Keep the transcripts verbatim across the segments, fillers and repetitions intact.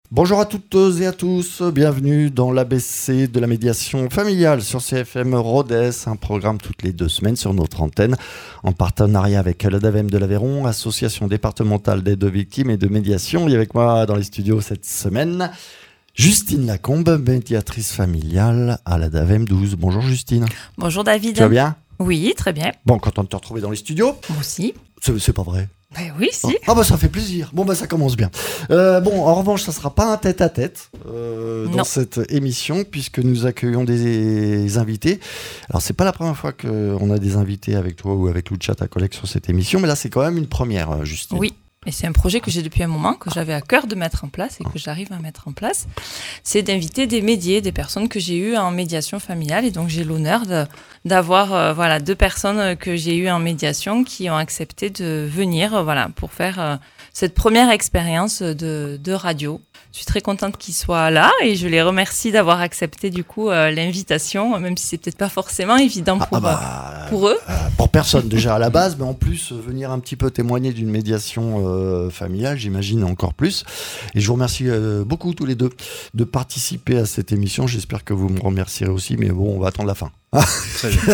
Bonjour à toutes et à tous, bienvenue dans l'A B C de la médiation familiale sur C F M Rodez, un programme toutes les deux semaines sur notre antenne en partenariat avec l'A D A V E M de l'Aveyron, association départementale d'aide aux victimes et de médiation. Et avec moi dans les studios cette semaine, Justine Lacombe, médiatrice familiale à l'A D A V E M douze. Bonjour Justine. Bonjour David. Tu vas bien ? Oui, très bien. Bon, content de te retrouver dans les studios. Moi aussi. C'est, c'est pas vrai. Ben oui, si. Ah bah ça fait plaisir. Bon bah ça commence bien. Euh, bon, en revanche, ça sera pas un tête-à-tête euh, dans Non. cette émission puisque nous accueillons des invités. Alors c'est pas la première fois qu'on a des invités avec toi ou avec Lucia, ta collègue, sur cette émission, mais là c'est quand même une première, Justine. Oui. Et c'est un projet que j'ai depuis un moment, que j'avais à cœur de mettre en place et que j'arrive à mettre en place. C'est d'inviter des médiés, des personnes que j'ai eues en médiation familiale. Et donc, j'ai l'honneur de, d'avoir euh, voilà, deux personnes que j'ai eues en médiation qui ont accepté de venir euh, voilà, pour faire euh, cette première expérience de, de radio. Je suis très contente qu'ils soient là et je les remercie d'avoir accepté du coup euh, l'invitation, même si c'est peut-être pas forcément évident pour, Ah bah, euh, pour eux. Euh, pour personne déjà à la base, mais en plus euh, venir un petit peu témoigner d'une médiation euh, familiale, j'imagine encore plus. Et je vous remercie euh, beaucoup tous les deux de participer à cette émission. J'espère que vous me remercierez aussi, mais bon, on va attendre la fin. Très bien.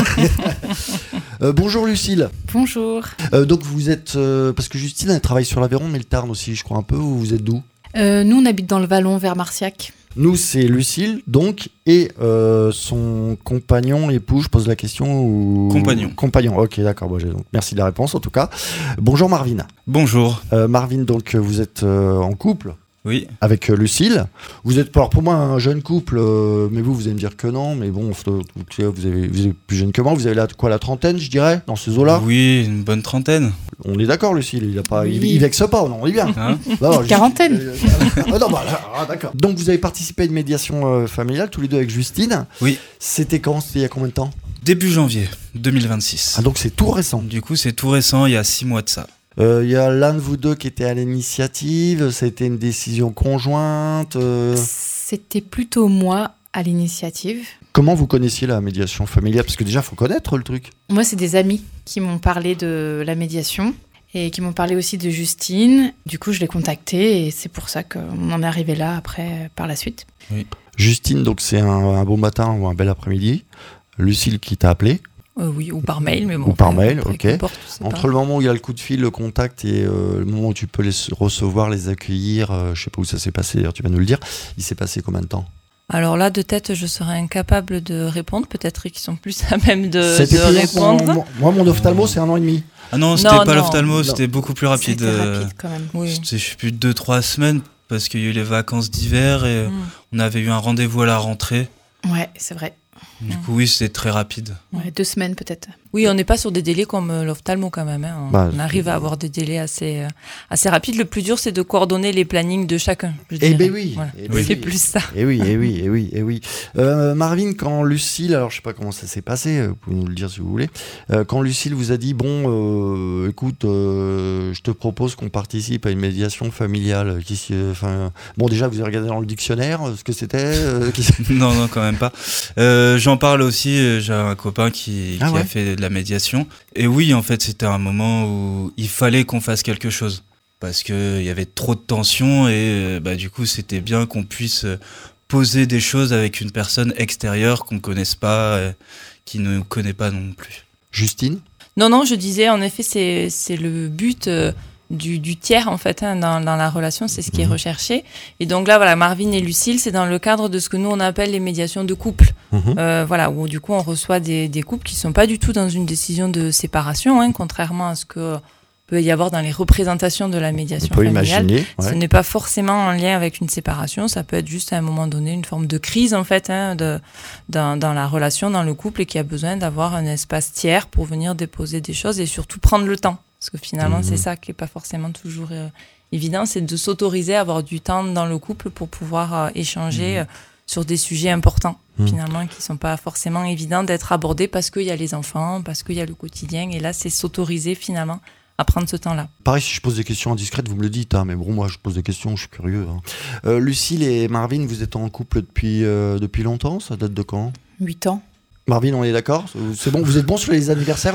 euh, bonjour Lucille. Bonjour. Euh, donc vous êtes, euh, parce que Justine elle travaille sur l'Aveyron, mais le Tarn aussi, je crois un peu. Ou vous êtes d'où ? Euh, nous, on habite dans le Vallon, vers Marciac. Nous, c'est Lucille, donc, et euh, son compagnon, époux, je pose la question ou... Compagnon. Compagnon, ok, d'accord. Bon, j'ai, donc, merci de la réponse, en tout cas. Bonjour Marvin. Bonjour. Euh, Marvin, donc, vous êtes euh, en couple Oui. avec euh, Lucille. Vous êtes, alors pour moi, un jeune couple, euh, mais vous, vous allez me dire que non, mais bon, vous, vous, avez, vous êtes plus jeune que moi. Vous avez la, quoi, la trentaine, je dirais, dans ces eaux-là ? Oui, une bonne trentaine. On est d'accord, Lucille, il, a pas, Oui. il, il vexe pas, non, on est bien. Hein Bah, alors, Quarantaine. euh, ah, non, bah, là, ah, d'accord. Donc vous avez participé à une médiation euh, familiale, tous les deux avec Justine. Oui. C'était quand ? C'était il y a combien de temps ? Début janvier deux mille vingt-six. Ah, donc c'est tout récent. Du coup, c'est tout récent, il y a six mois de ça. Il euh, y a l'un de vous deux qui était à l'initiative, ça a été une décision conjointe. euh. C'était plutôt moi à l'initiative. Comment vous connaissiez la médiation familiale ? Parce que déjà, il faut connaître le truc. Moi, c'est des amis qui m'ont parlé de la médiation et qui m'ont parlé aussi de Justine. Du coup, je l'ai contactée et c'est pour ça qu'on en est arrivé là après, par la suite. Oui. Justine, donc c'est un, un beau matin ou un bel après-midi. Lucille qui t'a appelé. Euh, oui, ou par mail, mais bon. Ou par après, mail, après, ok. qu'importe, je sais Entre pas. le moment où il y a le coup de fil, le contact et euh, le moment où tu peux les recevoir, les accueillir, euh, je sais pas où ça s'est passé, d'ailleurs tu vas nous le dire, il s'est passé combien de temps ? Alors là, de tête, je serais incapable de répondre. Peut-être qu'ils sont plus à même de, C'était de plus long que répondre. mon- mon- Moi, mon ophtalmo, c'est un an et demi. Ah non, c'était Non, pas non. l'ophtalmo, Non. c'était beaucoup plus rapide. C'était euh, rapide quand même. Oui. C'était, je sais plus, deux trois semaines parce qu'il y a eu les vacances d'hiver et Mm. on avait eu un rendez-vous à la rentrée. Ouais, c'est vrai. Du Mm. coup, oui, c'était très rapide. Ouais, deux semaines peut-être. Oui, on n'est pas sur des délais comme euh, l'ophtalmo quand même. hein. On, Bah, on arrive à avoir des délais assez, euh, assez rapides. Le plus dur, c'est de coordonner les plannings de chacun. je Eh dirais. ben oui. Voilà. Eh ben C'est oui. plus ça. Eh oui, eh oui, eh oui, eh oui. Euh, Marvin, quand Lucille, alors je sais pas comment ça s'est passé, euh, vous pouvez nous le dire si vous voulez, euh, quand Lucille vous a dit, bon, euh, écoute, euh, je te propose qu'on participe à une médiation familiale, qui, euh, enfin, bon, déjà vous avez regardé dans le dictionnaire euh, ce que c'était, euh, qui- Non, non, quand même pas. Euh, j'en parle aussi, euh, j'ai un copain qui, Ah qui ouais. a fait de la médiation. Et oui, en fait, c'était un moment où il fallait qu'on fasse quelque chose. Parce qu'il y avait trop de tension et euh, bah, du coup, c'était bien qu'on puisse euh, poser des choses avec une personne extérieure qu'on ne connaisse pas, euh, qui ne connaît pas non plus. Justine. Non, non, je disais, en effet, c'est, c'est le but euh, du, du tiers, en fait, hein, dans, dans la relation, c'est ce qui est Mhm. recherché. Et donc là, voilà, Marvin et Lucille, c'est dans le cadre de ce que nous, on appelle les médiations de couple. Mhm. Euh, voilà, où du coup, on reçoit des, des couples qui ne sont pas du tout dans une décision de séparation, hein, contrairement à ce que peut y avoir dans les représentations de la On médiation peut familiale. imaginer. Ce Ouais. n'est pas forcément en lien avec une séparation, ça peut être juste à un moment donné une forme de crise en fait hein, de, dans, dans la relation, dans le couple et qui a besoin d'avoir un espace tiers pour venir déposer des choses et surtout prendre le temps. Parce que finalement, Mhm. c'est ça qui n'est pas forcément toujours euh, évident, c'est de s'autoriser à avoir du temps dans le couple pour pouvoir euh, échanger euh, sur des sujets importants Mhm. finalement qui ne sont pas forcément évidents d'être abordés parce qu'il y a les enfants, parce qu'il y a le quotidien et là, c'est s'autoriser finalement à prendre ce temps-là. Pareil, si je pose des questions indiscrètes, vous me le dites, hein, mais bon, moi je pose des questions, je suis curieux. hein. Euh, Lucille et Marvin, vous êtes en couple depuis, euh, depuis longtemps, ça date de quand ? Huit ans. Marvin, on est d'accord ? C'est bon, vous êtes bon sur les anniversaires ou pas ?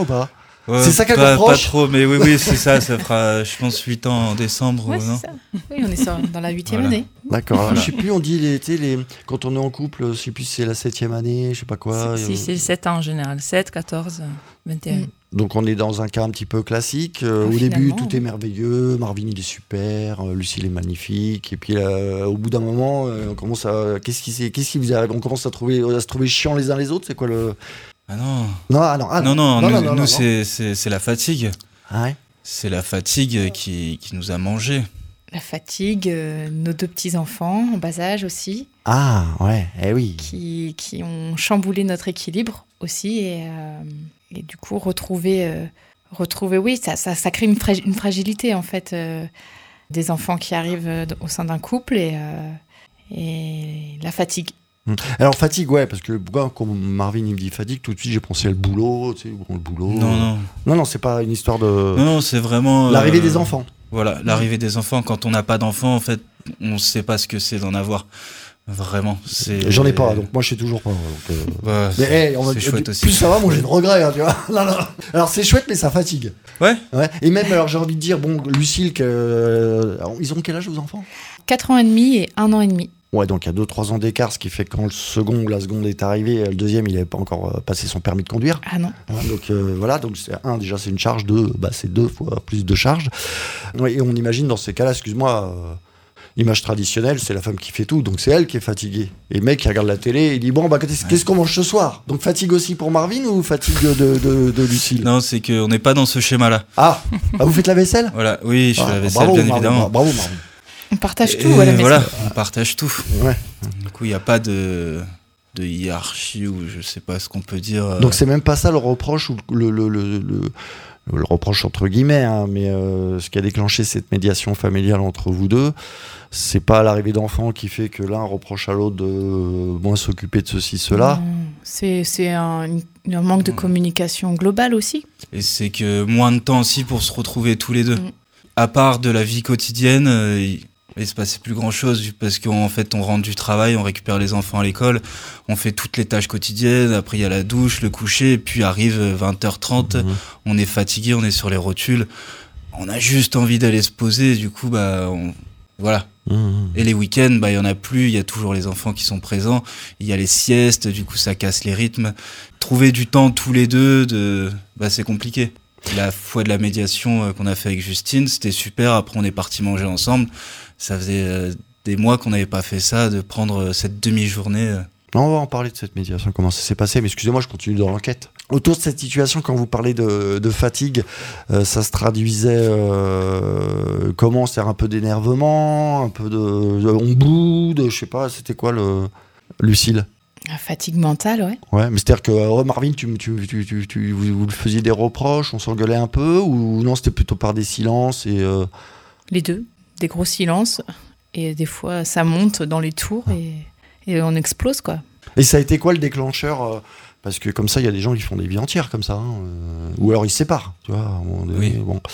Ouais, c'est ça qu'elle pas, reproche pas trop, mais oui, oui, c'est ça. Ça fera, je pense, huit ans en décembre. Ouais, ou, non c'est ça. Oui, on est sur- dans la huitième Voilà. année. D'accord. Voilà. Je sais plus, on dit les, tu sais, les, quand on est en couple, je sais plus si c'est la septième année, je sais pas quoi. Si, euh, c'est sept ans en général. sept, quatorze, vingt et un. Mm. Donc on est dans un cas un petit peu classique. Euh, Ah, au début, finalement, tout ouais. est merveilleux. Marvin, il est super. euh, Lucille est magnifique. Et puis là, au bout d'un moment, euh, on commence à, qu'est-ce qui, s'est- qu'est-ce qui vous arrive ? On commence à trouver, à se trouver chiant les uns les autres. C'est quoi le Ah non. Non, ah non, ah non, non, non, nous, non, non, nous non. c'est, c'est, c'est la fatigue. Ah ouais. C'est la fatigue qui, qui nous a mangés. La fatigue, euh, nos deux petits-enfants en bas âge aussi, Ah ouais. Eh oui. qui, qui ont chamboulé notre équilibre aussi. Et, euh, et du coup, retrouver, euh, retrouver oui, ça, ça, ça crée une, fra- une fragilité en fait. euh, des enfants qui arrivent euh, au sein d'un couple et, euh, et la fatigue. Hum. Alors fatigue, ouais, parce que moi, quand Marvin il me dit fatigue, tout de suite j'ai pensé à le boulot, tu sais, bon, le boulot. Non, non. Non, non, c'est pas une histoire de Non, non, c'est vraiment. l'arrivée euh, des enfants. Voilà, l'arrivée des enfants. Quand on n'a pas d'enfants, en fait, on ne sait pas ce que c'est d'en avoir. Vraiment. C'est... J'en ai pas, donc moi je sais toujours pas. Donc, euh, Ouais, Mais c'est, hey, on va c'est chouette aussi. plus ça va, moi j'ai de regrets, hein, tu vois. Non, non. Alors c'est chouette, mais ça fatigue. Ouais. Ouais. Et même, alors j'ai envie de dire, bon, Lucille, que, euh, ils ont quel âge vos enfants ? Quatre ans et demi et un an et demi. Ouais, donc il y a deux trois ans d'écart, ce qui fait que quand le second ou la seconde est arrivé, le deuxième il n'avait pas encore euh, passé son permis de conduire. Ah non. Hein, donc euh, voilà, donc c'est un, déjà c'est une charge, deux, bah, c'est deux fois plus de charge. Ouais, et on imagine dans ces cas-là, excuse-moi, euh, image traditionnelle, c'est la femme qui fait tout, donc c'est elle qui est fatiguée. Et le mec qui regarde la télé, il dit bon, bah qu'est-ce, qu'est-ce qu'on mange ce soir ? Donc fatigue aussi pour Marvin ou fatigue de, de, de Lucille ? Non, c'est qu'on n'est pas dans ce schéma-là. Ah, ah, vous faites la vaisselle ? Voilà, oui, je fais Ah, la vaisselle, bravo, bien Marvin, évidemment. Bravo Marvin. On partage Et tout à la maison. voilà, on partage tout. Ouais. Du coup, il n'y a pas de, de hiérarchie ou je sais pas ce qu'on peut dire. euh, Donc c'est même pas ça le reproche ou le, le, le, le, le reproche entre guillemets, hein, mais euh, ce qui a déclenché cette médiation familiale entre vous deux, c'est pas l'arrivée d'enfants qui fait que l'un reproche à l'autre de euh, moins s'occuper de ceci, cela. Non, C'est, c'est un, une- un manque de communication globale aussi. Et c'est que moins de temps aussi pour se retrouver tous les deux. Mm. À part de la vie quotidienne, euh, il, il se passait plus grand chose parce qu'en fait on rentre du travail, on récupère les enfants à l'école, on fait toutes les tâches quotidiennes, après il y a la douche, le coucher, puis arrive vingt heures trente, Mhm. on est fatigué, on est sur les rotules, on a juste envie d'aller se poser, du coup bah on, voilà. Mmh. Et les week-ends, bah il y en a plus, il y a toujours les enfants qui sont présents, il y a les siestes, du coup ça casse les rythmes. Trouver du temps tous les deux, de, bah c'est compliqué. La fois de la médiation euh, qu'on a fait avec Justine, c'était super. Après, on est parti manger ensemble. Ça faisait euh, des mois qu'on n'avait pas fait ça, de prendre euh, cette demi-journée. euh. On va en parler de cette médiation, comment ça s'est passé, mais excusez-moi, je continue dans l'enquête. Autour de cette situation, quand vous parlez de, de fatigue, euh, ça se traduisait euh, comment ? C'est un peu d'énervement, un peu de, de on boude, je sais pas, c'était quoi le Lucille ? La fatigue mentale, ouais. Ouais, mais c'est-à-dire que euh, Marvin, tu, tu, tu, tu, tu- vous, vous le faisiez des reproches, on s'engueulait un peu, ou non, c'était plutôt par des silences et euh, Les deux. Des gros silences. Et des fois, ça monte dans les tours et, et on explose, quoi. Et ça a été quoi le déclencheur euh, Parce que comme ça, il y a des gens qui font des vies entières comme ça, hein, euh, ou alors ils se séparent, tu vois. À un moment donné, Oui. bon.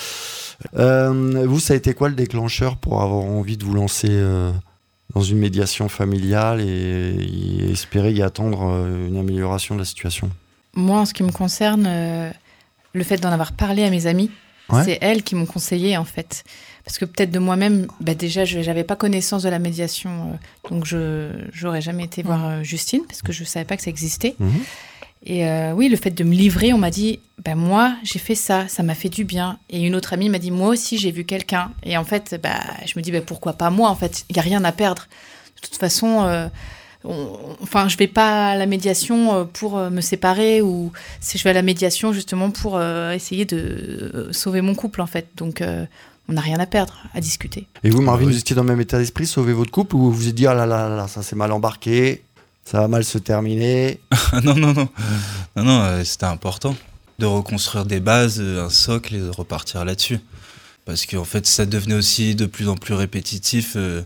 Euh, vous, ça a été quoi le déclencheur pour avoir envie de vous lancer euh, dans une médiation familiale et, et espérer y attendre euh, une amélioration de la situation ? Moi, en ce qui me concerne, euh, le fait d'en avoir parlé à mes amis, Ouais. c'est elles qui m'ont conseillé, en fait. Parce que peut-être de moi-même, bah déjà, je n'avais pas connaissance de la médiation, euh, donc je j'aurais jamais été voir euh, Justine, parce que je ne savais pas que ça existait. Mhm. Et euh, oui, le fait de me livrer, on m'a dit, bah, moi, j'ai fait ça, ça m'a fait du bien. Et une autre amie m'a dit, moi aussi, j'ai vu quelqu'un. Et en fait, bah, je me dis, bah, pourquoi pas moi, en fait, il n'y a rien à perdre. De toute façon, euh, on- enfin, je ne vais pas à la médiation euh, pour euh, me séparer, ou si je vais à la médiation justement pour euh, essayer de euh, sauver mon couple, en fait. Donc, euh, on n'a rien à perdre à discuter. Et vous, Marvin, Oui. vous étiez dans le même état d'esprit, sauver votre couple, ou vous vous êtes dit, ah là là là, là, ça s'est mal embarqué, ça va mal se terminer. Ah non, non, non. Non, non, euh, c'était important de reconstruire des bases, euh, un socle et de repartir là-dessus. Parce qu'en fait, ça devenait aussi de plus en plus répétitif, euh,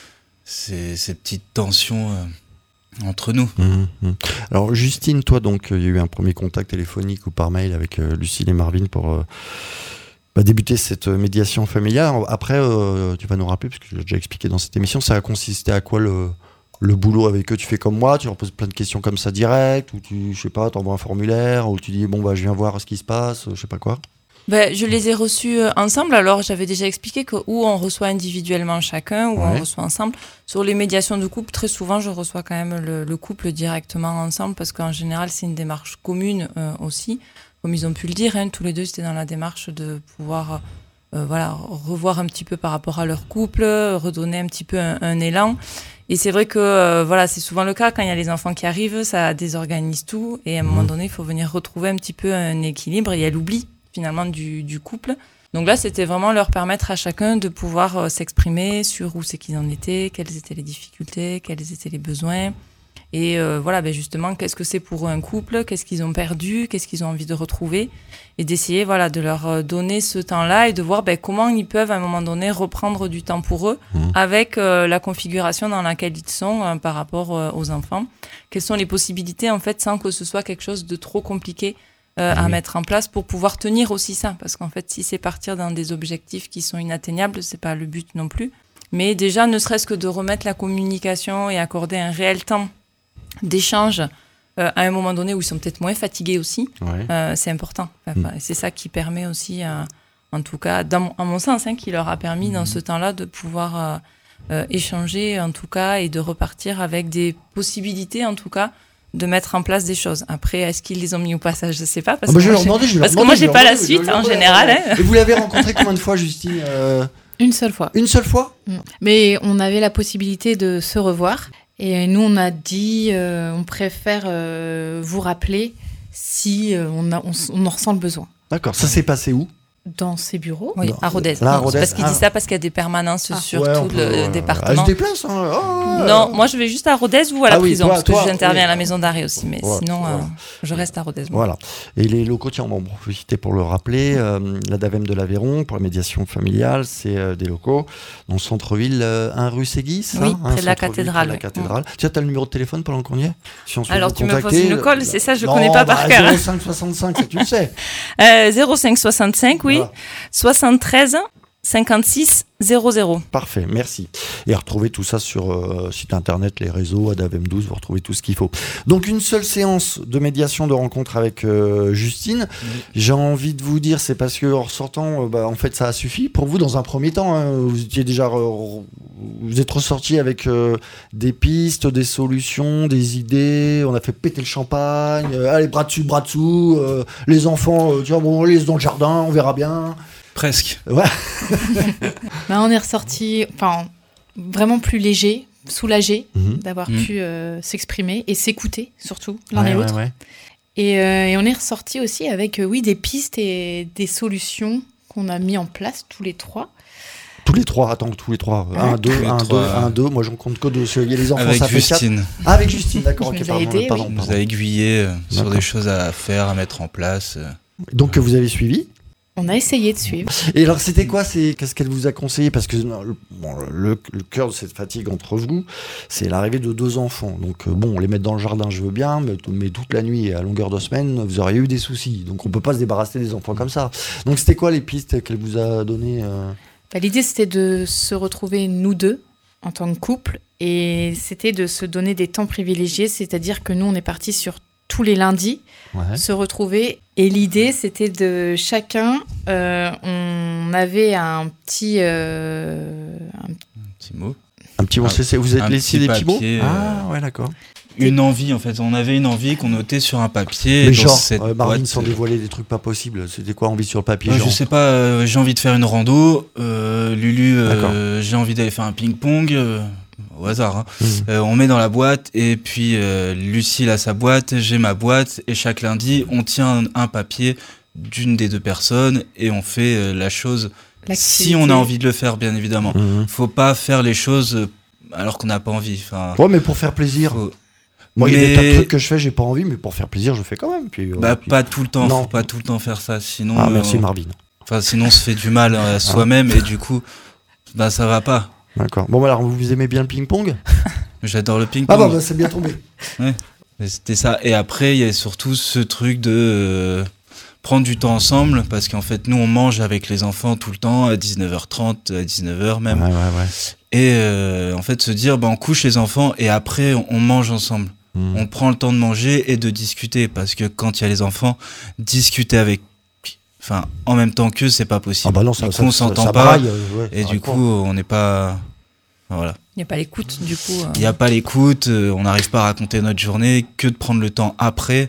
ces, ces petites tensions euh, entre nous. Mhm, mhm. Alors Justine, toi donc, euh, il y a eu un premier contact téléphonique ou par mail avec euh, Lucille et Marvin pour euh, bah, débuter cette euh, médiation familiale. Après, euh, tu vas nous rappeler, parce que je l'ai déjà expliqué dans cette émission, ça a consisté à quoi le, Le boulot avec eux, tu fais comme moi, tu leur poses plein de questions comme ça direct, ou tu, je sais pas, t'envoies un formulaire, ou tu dis bon bah je viens voir ce qui se passe, je sais pas quoi. Ben, je les ai reçus euh, ensemble. Alors, j'avais déjà expliqué que où on reçoit individuellement chacun, ou Ouais. on reçoit ensemble. Sur les médiations de couple, très souvent, je reçois quand même le, le couple directement ensemble, parce qu'en général, c'est une démarche commune euh, aussi. Comme ils ont pu le dire, hein, tous les deux, c'était dans la démarche de pouvoir euh, voilà, revoir un petit peu par rapport à leur couple, redonner un petit peu un, un élan. Et c'est vrai que euh, voilà, c'est souvent le cas quand il y a les enfants qui arrivent, ça désorganise tout. Et à un moment donné, il faut venir retrouver un petit peu un équilibre. Il y a l'oubli finalement du, du couple. Donc là, c'était vraiment leur permettre à chacun de pouvoir euh, s'exprimer sur où c'est qu'ils en étaient, quelles étaient les difficultés, quels étaient les besoins. Et euh, voilà, ben justement, qu'est-ce que c'est pour eux un couple, qu'est-ce qu'ils ont perdu, qu'est-ce qu'ils ont envie de retrouver, et d'essayer voilà, de leur donner ce temps-là et de voir ben, comment ils peuvent à un moment donné reprendre du temps pour eux Mmh. avec euh, la configuration dans laquelle ils sont euh, par rapport euh, aux enfants. Quelles sont les possibilités en fait sans que ce soit quelque chose de trop compliqué euh, à Oui. mettre en place pour pouvoir tenir aussi ça, parce qu'en fait si c'est partir dans des objectifs qui sont inatteignables, c'est pas le but non plus. Mais déjà ne serait-ce que de remettre la communication et accorder un réel temps d'échange euh, à un moment donné où ils sont peut-être moins fatigués aussi, Ouais. euh, c'est important. Enfin, Mm. C'est ça qui permet aussi, euh, en tout cas, dans mon, à mon sens, hein, qui leur a permis dans ce temps-là de pouvoir euh, euh, échanger, en tout cas, et de repartir avec des possibilités, en tout cas, de mettre en place des choses. Après, est-ce qu'ils les ont mis au passage? Je ne sais pas. Parce Ah bah, que je vais moi, leur demander, je vais leur parce que demander, moi, je j'ai vais pas leur la demander, je suite vais leur en demander. général. Hein. Et vous l'avez rencontré combien de fois, Justine euh, Une seule fois. Une seule fois? Mm. Mais on avait la possibilité de se revoir. Et nous, on a dit, euh, on préfère euh, vous rappeler si euh, on, a, on, s- on en ressent le besoin. D'accord, ça s'est passé où? Dans ces bureaux. Oui, Non. à Rodez. Là, à Non, Rodez, parce qu'il ah. dit ça parce qu'il y a des permanences Ah. sur Ouais, on tout peut, le euh, département. Elle se déplace, hein. Oh, Non, euh, moi je vais juste à Rodez ou à la Ah oui, prison, toi- parce que toi, j'interviens oui. à la maison d'arrêt aussi, mais Ouais, sinon euh, voilà. je reste à Rodez. moi. Voilà. Et les locaux, tiens, on va en profiter pour le rappeler. Euh, la DAVEM de l'Aveyron, pour la médiation familiale, c'est euh, des locaux dans le centre-ville, euh, un rue Séguis, ça, Oui, hein, près de la centre-ville, cathédrale, près de la oui. cathédrale. Tiens, t'as le numéro de téléphone pendant qu'on y est? Si on souhaite Alors vous tu me poses contacter, une euh, colle, c'est ça, je non, connais pas par bah, cœur. zéro cinq soixante-cinq, ça tu le sais. Euh, zéro cinq soixante-cinq, oui, Voilà. soixante-treize cinquante-six zéro zéro. Parfait, merci. Et retrouvez tout ça sur euh, site internet, les réseaux, Adavem douze, vous retrouvez tout ce qu'il faut. Donc une seule séance de médiation, de rencontre avec euh, Justine. Oui. J'ai envie de vous dire, c'est parce que en ressortant, euh, bah, en fait, ça a suffi pour vous dans un premier temps. Hein, vous étiez déjà, re- vous êtes ressorti avec euh, des pistes, des solutions, des idées. On a fait péter le champagne. Euh, allez, bras dessus, bras dessous. Euh, les enfants, euh, tiens, bon, on les laisse dans le jardin, on verra bien. Presque. Ouais. Bah, on est ressorti enfin, vraiment plus léger, soulagé Mhm. d'avoir Mhm. pu euh, s'exprimer et s'écouter, surtout, l'un Ouais, et ouais, l'autre. ouais. Et, euh, et on est ressorti aussi avec, euh, oui, des pistes et des solutions qu'on a mis en place tous les trois. Tous les trois, attends, tous les trois. Un, deux, Tous les un, trois. deux, un, deux. Moi, j'en compte que deux. Il y a les enfants, Avec ça fait quatre. Justine. Ah, avec Justine, d'accord. Qui ok, nous a pardon, aidés, pardon, oui. Il pardon. nous a aiguillés euh, sur D'accord. des choses à faire, à mettre en place. euh. Donc, que vous avez suivi. On a essayé de suivre. Et alors, c'était quoi c'est, Qu'est-ce qu'elle vous a conseillé? Parce que non, le, bon, le, le cœur de cette fatigue entre vous, c'est l'arrivée de deux enfants. Donc, euh, bon, les mettre dans le jardin, je veux bien, mais, mais toute la nuit et à longueur de semaine, vous auriez eu des soucis. Donc, on peut pas se débarrasser des enfants comme ça. Donc, c'était quoi les pistes qu'elle vous a données euh Bah, l'idée, c'était de se retrouver, nous deux, en tant que couple. Et c'était de se donner des temps privilégiés. C'est-à-dire que nous, on est partis sur tous les lundis, Ouais. se retrouver. Et l'idée, c'était de chacun, euh, on avait un petit, euh, un Un petit mot. Un petit mot, Un- c'est- c'est- vous êtes un laissé petit des petits mots papier, euh, Ah, ouais, d'accord. Une envie, en fait. On avait une envie qu'on notait sur un papier. Mais dans genre, cette euh, Marvin, boîte, sans euh, dévoiler des trucs pas possibles, c'était quoi envie sur le papier Euh, genre je sais pas, euh, j'ai envie de faire une rando. euh, Lulu, euh, j'ai envie d'aller faire un ping-pong. euh, au hasard. Hein. Mhm. Euh, on met dans la boîte et puis euh, Lucille a sa boîte, j'ai ma boîte. Et chaque lundi, on tient un, un papier d'une des deux personnes et on fait euh, la chose si on a envie de le faire, bien évidemment. Mhm. Faut pas faire les choses euh, alors qu'on n'a pas envie. Enfin, Ouais, mais pour faire plaisir. faut- Moi, il y a des Mais- tas de trucs que je fais, j'ai pas envie, mais pour faire plaisir, je fais quand même. Puis, euh, Bah, puis- pas tout le temps, Non. faut pas tout le temps faire ça, sinon, Ah, merci euh, Marvin. enfin, sinon on se fait du mal à soi-même et du coup, bah, ça va pas. D'accord. Bon, bah, alors, vous aimez bien le ping-pong? J'adore le Ah, ping-pong. bah, bah, c'est bien tombé. Mais C'était ça. Et après, il y a surtout ce truc de. euh, prendre du temps ensemble, parce qu'en fait, nous, on mange avec les enfants tout le temps, à dix-neuf heures trente, à dix-neuf heures même. Ouais, ouais, ouais. Et euh, en fait, se dire, bah, on couche les enfants et après, on, on mange ensemble. Mmh. On prend le temps de manger et de discuter, parce que quand il y a les enfants, discuter avec, enfin, en même temps qu'eux, c'est pas possible. Ah bah non, ça, du ça, coup, on ça, s'entend ça pas, braille, euh, ouais, et du quoi. coup, on n'est pas, enfin, voilà. Il n'y a pas l'écoute, du coup. Il n'y a pas l'écoute, euh, on n'arrive pas à raconter notre journée, que de prendre le temps après.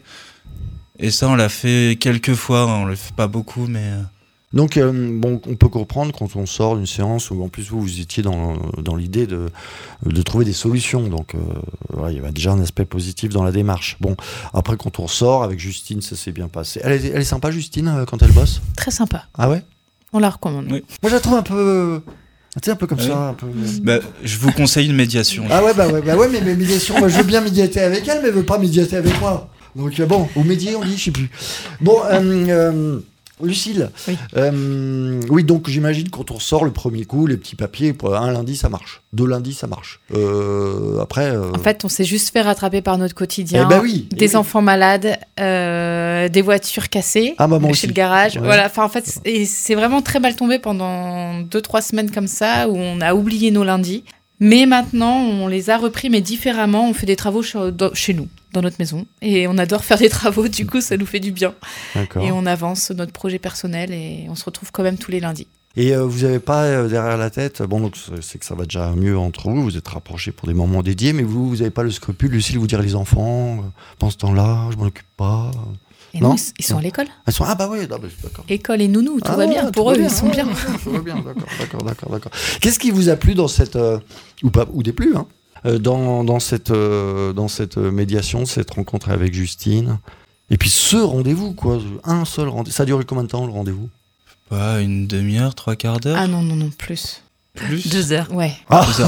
Et ça, on l'a fait quelques fois, on le fait pas beaucoup, mais... Euh... Donc, euh, bon, on peut comprendre quand on sort d'une séance où en plus vous, vous étiez dans, dans l'idée de, de trouver des solutions. Donc, euh, ouais, il y avait déjà un aspect positif dans la démarche. Bon, après, quand on sort avec Justine, ça s'est bien passé. Elle est, elle est sympa, Justine, quand elle bosse ? Très sympa. Ah ouais ? On la recommande. Oui. Moi, je la trouve un peu... Tu sais, un peu comme ouais. ça. Un peu... Bah, je vous conseille une médiation. Ah ouais, bah ouais, bah ouais, mais, mais médiation, moi, je veux bien médiater avec elle, mais elle veut pas médiater avec moi. Donc, euh, bon, ou médier, on dit, je sais plus. Bon, euh... euh Lucille, oui. Euh, oui, donc j'imagine quand on sort le premier coup, les petits papiers, un lundi ça marche, deux lundis ça marche. Euh, après. Euh... En fait, on s'est juste fait rattraper par notre quotidien. Eh ben oui, des eh enfants oui. malades, euh, des voitures cassées ah, bah, moi chez aussi. le garage. Ouais. Voilà. Enfin, en fait, et c'est vraiment très mal tombé pendant deux, trois semaines comme ça où on a oublié nos lundis. Mais maintenant, on les a repris, mais différemment. On fait des travaux chez nous, dans notre maison. Et on adore faire des travaux, du coup, ça nous fait du bien. D'accord. Et on avance notre projet personnel et on se retrouve quand même tous les lundis. Et euh, vous n'avez pas euh, derrière la tête, bon, donc c'est que ça va déjà mieux entre vous, vous êtes rapprochés pour des moments dédiés, mais vous, vous n'avez pas le scrupule, Lucille, vous dire les enfants, euh, pendant ce temps-là, je m'en occupe pas. Et non, non, ils, ils sont non. à l'école. Ils sont, ah bah oui, non, bah, d'accord. École et nounou, tout ah, va bien. Pour eux, bien, ils sont ouais, bien. Ouais, tout va bien, d'accord, d'accord, d'accord, d'accord. Qu'est-ce qui vous a plu dans cette, euh, ou pas, ou déplu, hein, euh, dans, dans, cette, euh, dans cette médiation, cette rencontre avec Justine, et puis ce rendez-vous, quoi, un seul rendez-vous. Ça a duré combien de temps, le rendez-vous ? Pas une demi-heure, trois quarts d'heure. Ah non, non, non, plus. Plus Deux heures. Ouais. Ah. Deux heures.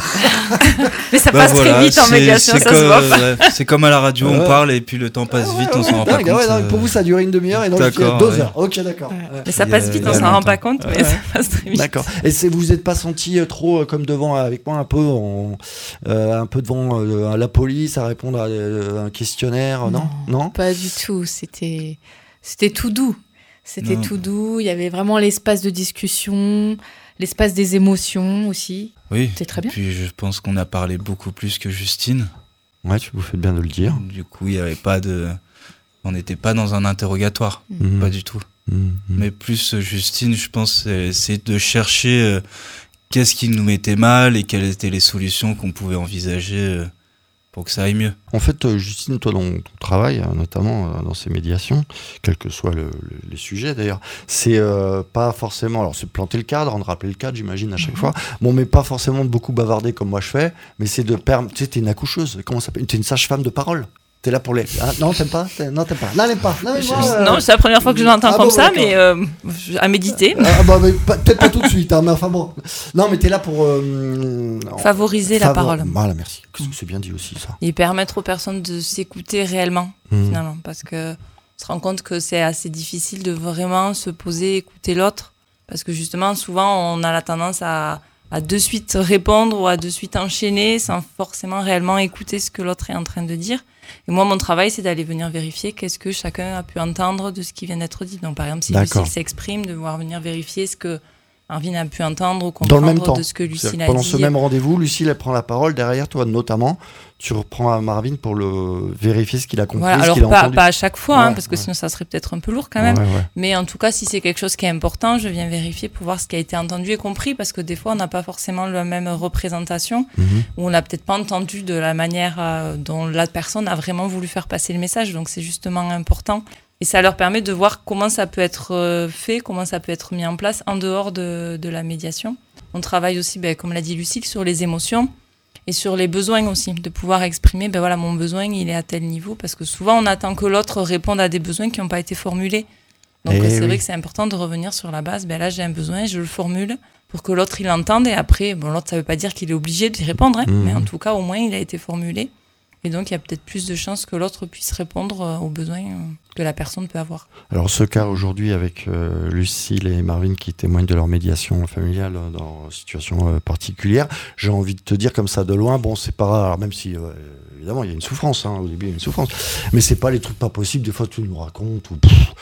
Mais ça Bah passe voilà, très vite en c'est- médiation, c'est ça comme, se voit pas. ouais, c'est comme à la radio, Ouais. on parle et puis le temps passe vite, on s'en rend pas Dingue, compte. ouais, non, euh, pour vous, ça a duré une demi-heure et donc D'accord, deux ouais. heures. Ok, d'accord. Ouais. Ouais. Mais ça Il y a- passe vite, il y on a s'en rend longtemps. pas compte, mais Ouais. ça passe très vite. D'accord. Et c'est, vous n'êtes pas senti euh, trop euh, comme devant avec moi un peu en, euh, un peu devant euh, la police à répondre à euh, un questionnaire, non, non, Pas du tout. C'était, c'était tout doux. C'était Non. tout doux. Il y avait vraiment l'espace de discussion, l'espace des émotions aussi. Oui, C'est très bien. puis je pense qu'on a parlé beaucoup plus que Justine. Ouais, tu vous faites bien de le dire. Du coup, il y avait pas de... On n'était pas dans un interrogatoire, Mhm. pas du tout. Mhm. Mais plus euh, Justine, je pense, c'est- c'est de chercher euh, qu'est-ce qui nous mettait mal et quelles étaient les solutions qu'on pouvait envisager euh, pour que ça aille mieux. En fait, euh, Justine, toi, dans ton travail, euh, notamment euh, dans ces médiations, quels que soient le- le- les sujets d'ailleurs, c'est euh, pas forcément. Alors, c'est de planter le cadre, de rappeler le cadre, j'imagine, à chaque fois. Bon, mais pas forcément de beaucoup bavarder comme moi je fais, mais c'est de permettre. Tu sais, t'es une accoucheuse, comment ça s'appelle ? T'es une sage-femme de parole. T'es là pour les. Ah, non, t'aimes pas T'es- Non, t'aimes pas. Non, t'aimes pas. Non, mais moi, euh, Non, c'est la première fois que je l'entends Ah comme bon, ça, d'accord. mais euh, je- à méditer. Ah bah, mais pas- peut-être pas tout de suite, hein, mais enfin bon. Non, mais t'es là pour euh, Favoriser la favor- parole. Voilà, merci. Qu'est-ce que c'est bien dit aussi ça. Et permettre aux personnes de s'écouter réellement, Mmh. finalement. Parce que on se rend compte que c'est assez difficile de vraiment se poser, écouter l'autre. Parce que justement, souvent, on a la tendance à, à de suite répondre ou à de suite enchaîner sans forcément réellement écouter ce que l'autre est en train de dire. Et moi, mon travail, c'est d'aller venir vérifier qu'est-ce que chacun a pu entendre de ce qui vient d'être dit. Donc, par exemple, si D'accord. Lucille s'exprime, de voir venir vérifier ce que Marvin a pu entendre ou Dans le même comprendre temps. de ce que C'est-à-dire Lucille que a pendant dit. ce même rendez-vous, Lucille elle prend la parole. Derrière toi, notamment, tu reprends à Marvin pour le vérifier ce qu'il a compris, Voilà, ce alors qu'il a pas, entendu. pas à chaque fois, hein, Ouais, parce que ouais. sinon ça serait peut-être un peu lourd quand même. Ouais, ouais. Mais en tout cas, si c'est quelque chose qui est important, je viens vérifier pour voir ce qui a été entendu et compris, parce que des fois, on n'a pas forcément la même représentation, Mhm. ou on n'a peut-être pas entendu de la manière euh, dont la personne a vraiment voulu faire passer le message. Donc c'est justement important. Et ça leur permet de voir comment ça peut être euh, fait, comment ça peut être mis en place en dehors de, de la médiation. On travaille aussi, ben, comme l'a dit Lucille, sur les émotions et sur les besoins aussi, de pouvoir exprimer, ben voilà, mon besoin, il est à tel niveau, parce que souvent, on attend que l'autre réponde à des besoins qui n'ont pas été formulés. Donc, Eh c'est oui. vrai que c'est important de revenir sur la base, ben là, j'ai un besoin, je le formule pour que l'autre, il l'entende, et après, bon, l'autre, ça ne veut pas dire qu'il est obligé d'y répondre, hein, Mhm. mais en tout cas, au moins, il a été formulé. Et donc, il y a peut-être plus de chances que l'autre puisse répondre euh, aux besoins euh, que la personne peut avoir. Alors, ce cas aujourd'hui avec euh, Lucille et Marvin qui témoignent de leur médiation familiale euh, dans une situation euh, particulière, j'ai envie de te dire comme ça de loin, bon, c'est pas. Alors, même si, euh, évidemment, il y a une souffrance, hein, au début, il y a une souffrance, mais c'est pas les trucs pas possibles, des fois, tu nous racontes, ou. Pff,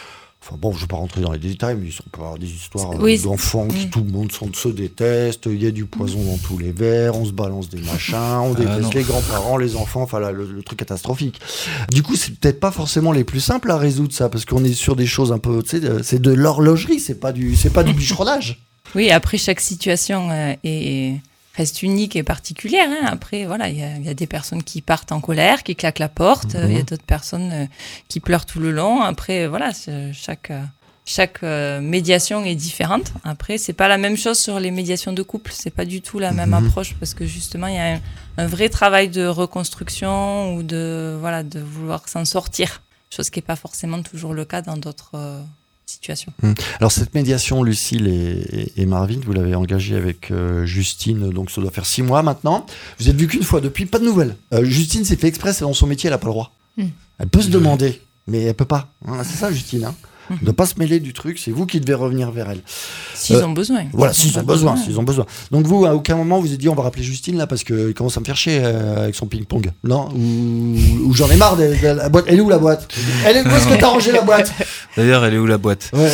Enfin bon, je ne vais pas rentrer dans les détails, mais on peut avoir des histoires oui, euh, d'enfants qui mmh. tout le monde se déteste, il y a du poison dans tous les verres, on se balance des machins, on déteste ah, les grands-parents, les enfants, enfin là, le, le truc catastrophique. Du coup, c'est peut-être pas forcément les plus simples à résoudre ça, parce qu'on est sur des choses un peu, tu sais, c'est de l'horlogerie, c'est pas du, c'est pas du bûcheronnage. Oui, après chaque situation euh, est reste unique et particulière. Hein. Après, voilà, il y, y a des personnes qui partent en colère, qui claquent la porte. Il mmh. y a d'autres personnes euh, qui pleurent tout le long. Après, voilà, chaque euh, chaque euh, médiation est différente. Après, c'est pas la même chose sur les médiations de couple. C'est pas du tout la même mmh. approche parce que justement, il y a un, un vrai travail de reconstruction ou de voilà de vouloir s'en sortir. Chose qui est pas forcément toujours le cas dans d'autres euh, situation. Alors cette médiation, Lucille et, et Marvin, vous l'avez engagée avec euh, Justine, donc ça doit faire six mois maintenant. Vous êtes vu qu'une fois depuis, pas de nouvelles. Euh, Justine s'est fait exprès, c'est dans son métier, elle n'a pas le droit. Mm. Elle peut se demander, mais elle peut pas. Hein, c'est ça, Justine. Hein. Elle ne doit pas se mêler du truc, c'est vous qui devez revenir vers elle. S'ils euh, ont besoin. Voilà, s'ils ont besoin, s'ils ont besoin. Donc vous, à aucun moment, vous vous êtes dit, on va rappeler Justine là, parce qu'il commence à me faire chier euh, avec son ping-pong. Non ou, ou j'en ai marre de, de la boîte. Elle est où la boîte? Elle est où? Est-ce que t'as rangé la boîte? D'ailleurs, elle est où la boîte? Ouais.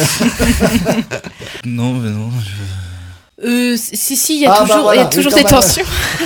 Non, mais non, je... Euh, si, si, il y a ah toujours, bah voilà, y a toujours des tensions.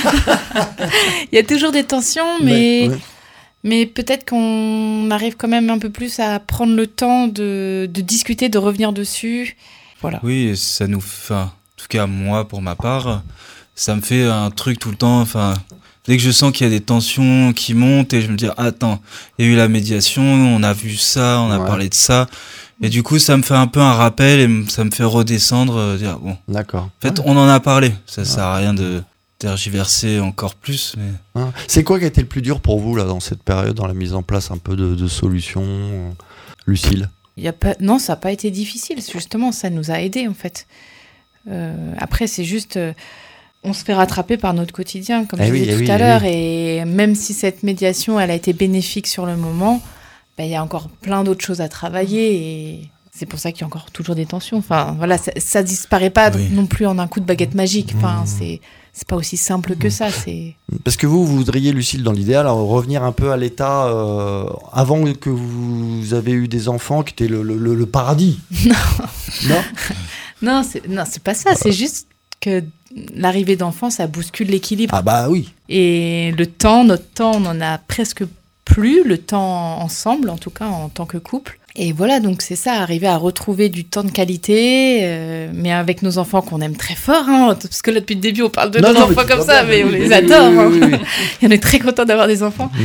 Il y a toujours des tensions, mais... mais ouais. Mais peut-être qu'on arrive quand même un peu plus à prendre le temps de, de discuter, de revenir dessus. Voilà. Oui, ça nous fait, en tout cas moi pour ma part, ça me fait un truc tout le temps. Enfin, dès que je sens qu'il y a des tensions qui montent et je me dis attends, il y a eu la médiation, on a vu ça, on a ouais. parlé de ça. Et du coup, ça me fait un peu un rappel et ça me fait redescendre, euh, dire bon. D'accord. En fait, ouais. on en a parlé. Ça ouais. sert à rien de tergiverser encore plus. Mais... C'est quoi qui a été le plus dur pour vous là dans cette période, dans la mise en place un peu de, de solutions, euh, Lucille? Il y a pas... Non, ça n'a pas été difficile. Justement, ça nous a aidés en fait. Euh, après, c'est juste, euh, on se fait rattraper par notre quotidien, comme eh je oui, disais eh tout oui, à eh l'heure. Oui. Et même si cette médiation, elle a été bénéfique sur le moment, bah, y a encore plein d'autres choses à travailler et c'est pour ça qu'il y a encore toujours des tensions. Enfin, voilà, ça, ça disparaît pas oui. non plus en un coup de baguette magique. Enfin, mmh. c'est c'est pas aussi simple que ça. C'est... Parce que vous, vous voudriez, Lucille, dans l'idéal, revenir un peu à l'état euh, avant que vous avez eu des enfants, qui était le, le, le paradis. Non. Non, non, c'est, non, c'est pas ça. C'est juste que l'arrivée d'enfants, ça bouscule l'équilibre. Ah bah oui. Et le temps, notre temps, on en a presque plus, le temps ensemble, en tout cas en tant que couple. Et voilà, donc c'est ça, arriver à retrouver du temps de qualité, euh, mais avec nos enfants qu'on aime très fort, hein, parce que là, depuis le début, on parle de non, nos non, enfants comme ça, mais on les oui, adore. Oui, oui, oui, hein. oui. Et on est très contents d'avoir des enfants. Mmh.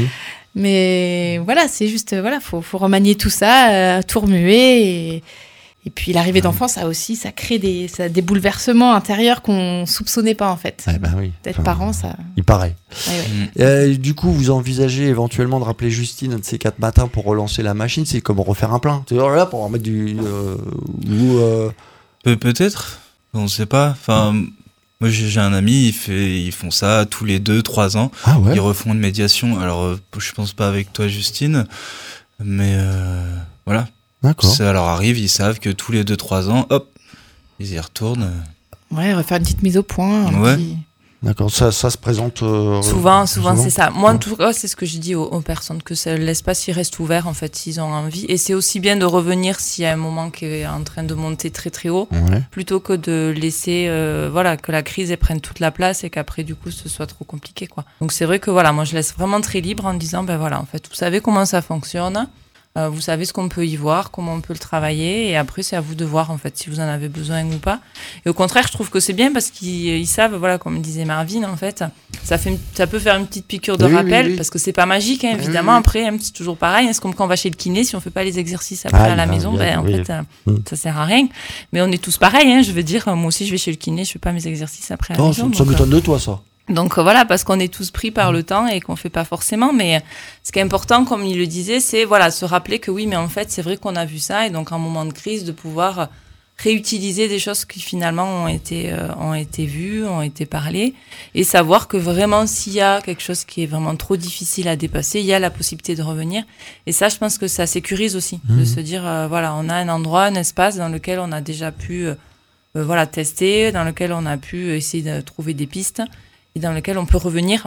Mais voilà, c'est juste, voilà, faut, faut remanier tout ça, euh, tout remuer. Et, et puis l'arrivée d'enfants, ça aussi, ça crée des, ça, des bouleversements intérieurs qu'on soupçonnait pas, en fait. Eh ben oui. D'être enfin, parent, ça... Il paraît. Ouais, ouais. Euh, du coup, vous envisagez éventuellement de rappeler Justine un de ces quatre matins pour relancer la machine. C'est comme refaire un plein. C'est là pour en mettre du... Euh, ou, euh... Pe- peut-être. On ne sait pas. Enfin... Mmh. Moi, j'ai un ami, il fait, ils font ça tous les deux, trois ans. Ah ouais. Ils refont une médiation. Alors, euh, je pense pas avec toi, Justine, mais euh, voilà. D'accord. Ça leur arrive, ils savent que tous les deux, trois ans, hop, ils y retournent. Ouais, refaire une petite mise au point. Ouais. Petit... D'accord, ça, ça se présente euh, souvent, souvent, souvent, c'est ça. Moi, en tout cas, c'est ce que je dis aux, aux personnes, que ça, l'espace, il reste ouvert, en fait, s'ils ont envie. Et c'est aussi bien de revenir s'il y a un moment qui est en train de monter très, très haut, ouais. plutôt que de laisser, euh, voilà, que la crise, elle prenne toute la place et qu'après, du coup, ce soit trop compliqué, quoi. Donc, c'est vrai que, voilà, moi, je laisse vraiment très libre en disant, ben voilà, en fait, vous savez comment ça fonctionne. Euh, vous savez ce qu'on peut y voir, comment on peut le travailler, et après c'est à vous de voir en fait si vous en avez besoin ou pas. Et au contraire, je trouve que c'est bien parce qu'ils ils savent, voilà, comme disait Marvin, en fait, ça fait, une, ça peut faire une petite piqûre de oui, rappel oui, oui. parce que c'est pas magique, hein, évidemment. Oui, oui. Après, hein, c'est toujours pareil. Hein, c'est comme quand on va chez le kiné, si on fait pas les exercices après ah, à la bien, maison, bien, ben oui. en fait, euh, mm. ça sert à rien. Mais on est tous pareils. Hein, je veux dire, moi aussi, je vais chez le kiné, je fais pas mes exercices après à la oh, maison. Ça, ça m'étonne de toi, ça. Donc voilà, parce qu'on est tous pris par le temps et qu'on fait pas forcément. Mais ce qui est important, comme il le disait, c'est voilà se rappeler que oui, mais en fait, c'est vrai qu'on a vu ça et donc en moment de crise, de pouvoir réutiliser des choses qui finalement ont été euh, ont été vues, ont été parlées, et savoir que vraiment s'il y a quelque chose qui est vraiment trop difficile à dépasser, il y a la possibilité de revenir. Et ça, je pense que ça sécurise aussi, mmh. de se dire euh, voilà, on a un endroit, un espace dans lequel on a déjà pu euh, euh, voilà tester, dans lequel on a pu essayer de trouver des pistes. Et dans lequel on peut revenir, en fait.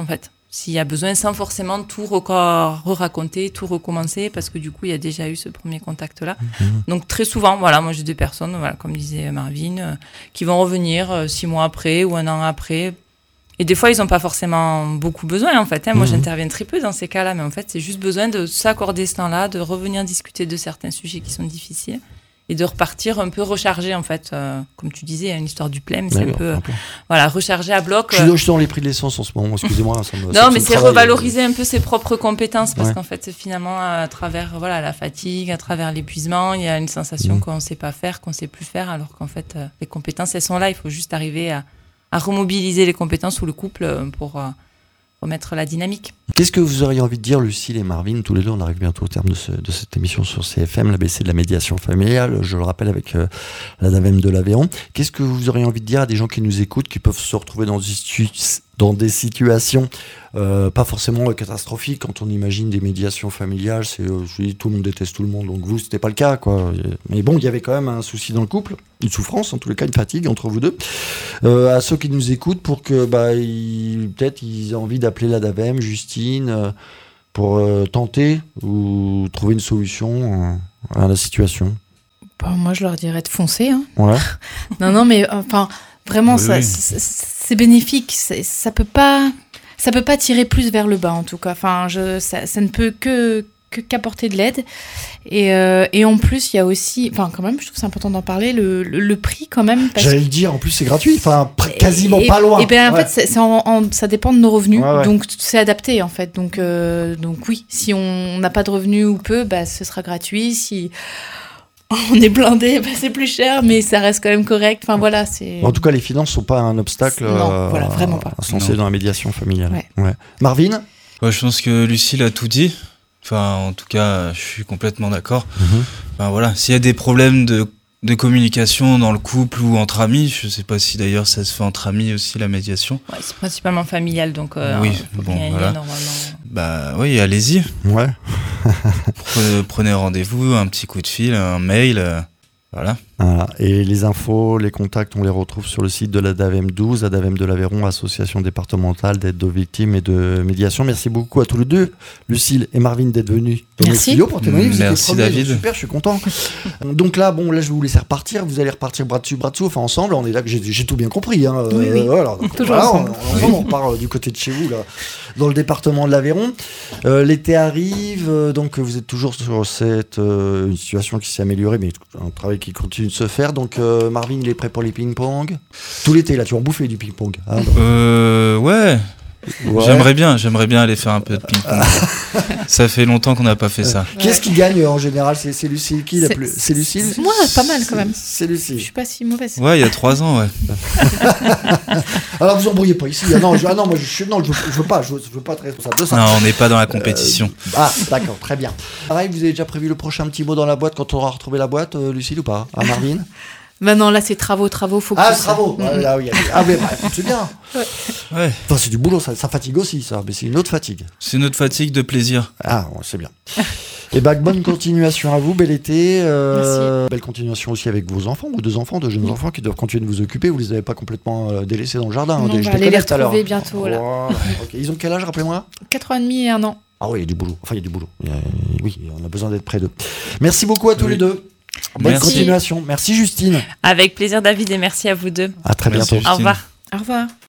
s'il y a besoin, sans forcément tout re-raconter, tout recommencer, parce que du coup, il y a déjà eu ce premier contact-là. Mmh. Donc, très souvent, voilà, moi, j'ai des personnes, voilà, comme disait Marvin, euh, qui vont revenir euh, six mois après ou un an après. Et des fois, ils n'ont pas forcément beaucoup besoin, en fait. Hein. Moi, mmh. j'interviens très peu dans ces cas-là, mais en fait, c'est juste besoin de s'accorder ce temps-là, de revenir discuter de certains sujets qui sont difficiles. Et de repartir un peu rechargé, en fait. Euh, comme tu disais, une histoire du plème, c'est D'accord, un peu, un peu. Voilà, rechargé à bloc. Je suis dans les prix de l'essence en ce moment, excusez-moi. Ça me, non, ça mais me c'est revaloriser un peu ses propres compétences, parce ouais. qu'en fait, finalement, à travers voilà, la fatigue, à travers l'épuisement, il y a une sensation mmh. qu'on ne sait pas faire, qu'on ne sait plus faire, alors qu'en fait, euh, les compétences, elles sont là. Il faut juste arriver à, à remobiliser les compétences ou le couple pour euh, remettre la dynamique. Qu'est-ce que vous auriez envie de dire, Lucille et Marvin, tous les deux, on arrive bientôt au terme de, ce, de cette émission sur C F M, l'A B C de la médiation familiale, je le rappelle avec euh, la DAVEM de l'Aveyron. Qu'est-ce que vous auriez envie de dire à des gens qui nous écoutent, qui peuvent se retrouver dans des, situ- dans des situations euh, pas forcément catastrophiques, quand on imagine des médiations familiales, c'est, euh, je dis, tout le monde déteste tout le monde, donc vous, c'était pas le cas, quoi. Mais bon, il y avait quand même un souci dans le couple, une souffrance, en tous les cas, une fatigue entre vous deux. Euh, à ceux qui nous écoutent, pour que bah, ils, peut-être ils aient envie d'appeler la DAVEM, Justine, euh, pour euh, tenter ou trouver une solution euh, à la situation. Bon, moi, je leur dirais de foncer. Hein. Ouais. non, non, mais enfin, vraiment, oui, ça, oui. C'est, c'est bénéfique. C'est, ça peut pas, ça peut pas tirer plus vers le bas, en tout cas. Enfin, je, ça, ça ne peut que Que, qu'apporter de l'aide. Et, euh, et en plus, il y a aussi, enfin quand même, je trouve que c'est important d'en parler, le, le, le prix quand même. Parce J'allais le dire, en plus c'est gratuit, enfin pr- quasiment et, pas loin. Et bien en ouais. fait, c'est, c'est en, en, ça dépend de nos revenus, ouais, ouais. donc c'est adapté en fait. Donc, euh, donc oui, si on n'a pas de revenus ou peu, bah, ce sera gratuit. Si on est blindé, bah, c'est plus cher, mais ça reste quand même correct. Enfin voilà, c'est. En tout cas, les finances sont pas un obstacle non, euh, voilà, vraiment pas. à se lancer dans la médiation familiale. Ouais. Ouais. Marvin. Ouais, je pense que Lucille a tout dit. Enfin, en tout cas, je suis complètement d'accord. Mm-hmm. Enfin, voilà. S'il y a des problèmes de, de communication dans le couple ou entre amis, je sais pas si d'ailleurs ça se fait entre amis aussi, la médiation. Ouais, c'est principalement familial, donc euh, oui, faut bon, bien y voilà. aller normalement. Bah oui, allez-y. Ouais. Prenez, prenez rendez-vous, un petit coup de fil, un mail, euh, voilà. Voilà. Et les infos, les contacts, on les retrouve sur le site de la DAVEM douze, la DAVEM de l'Aveyron, association départementale d'aide aux victimes et de médiation. Merci beaucoup à tous les deux, Lucille et Marvin, d'être venus dans nos studios pour témoigner. Vous Merci étiez premiers, David. Super, je suis content. Donc là, bon, là, je vais vous laisser repartir. Vous allez repartir bras dessus, bras dessous, enfin ensemble. On est là, j'ai, j'ai tout bien compris. Hein. Oui, oui. Euh, voilà. Donc, toujours voilà, ensemble. On, on, on part du côté de chez vous, là, dans le département de l'Aveyron. Euh, l'été arrive, euh, donc vous êtes toujours sur cette euh, une situation qui s'est améliorée, mais un travail qui continue de se faire. Donc euh, Marvin, il est prêt pour les ping-pong. Tout l'été, là, tu vas en bouffer du ping-pong. Hein, euh, ouais. ouais. J'aimerais bien, j'aimerais bien aller faire un peu de ping-pong. Ça fait longtemps qu'on n'a pas fait ça. Qui est-ce qui gagne en général? C'est, c'est Lucille qui la C'est- plus... C'est Lucille. Moi, pas mal quand même. C'est Je Lucille. suis pas si mauvaise. Ouais, il y a trois ans, ouais. Alors vous embrouillez pas ici. Ah non, je, ah non moi je suis non, je, je veux pas, je veux, je veux pas être responsable de ça. Non, on n'est pas dans la compétition. Euh, ah d'accord, très bien. Pareil, vous avez déjà prévu le prochain petit mot dans la boîte quand on aura retrouvé la boîte, euh, Lucille ou pas? Ah Marvin. Bah non, là c'est travaux, travaux, faut que Ah ça- travaux. Mm, Ah, mm. là, oui, ah mais bah, c'est bien. Ouais. Enfin, c'est du boulot, ça, ça fatigue aussi, ça. Mais c'est une autre fatigue. C'est notre fatigue de plaisir. Ah, bon, c'est bien. Et bah, bonne continuation à vous, bel été. Euh, belle continuation aussi avec vos enfants, vos deux enfants, deux jeunes enfants qui doivent continuer de vous occuper. Vous les avez pas complètement euh, délaissés dans le jardin. Non, hein, on je va les aller connais les tout à l'heure. retrouver bientôt, là. Voilà. Ok. Ils ont quel âge, rappelez-moi? Quatre ans et demi et un an. Ah oui, il y a du boulot. Enfin, il y a du boulot. Il y a- oui, on a besoin d'être près d'eux. Merci beaucoup à tous Oui. les deux. Bonne Merci. continuation. Merci Justine. Avec plaisir, David, et merci à vous deux. À très Merci, bientôt. Au Justine. revoir. Au revoir.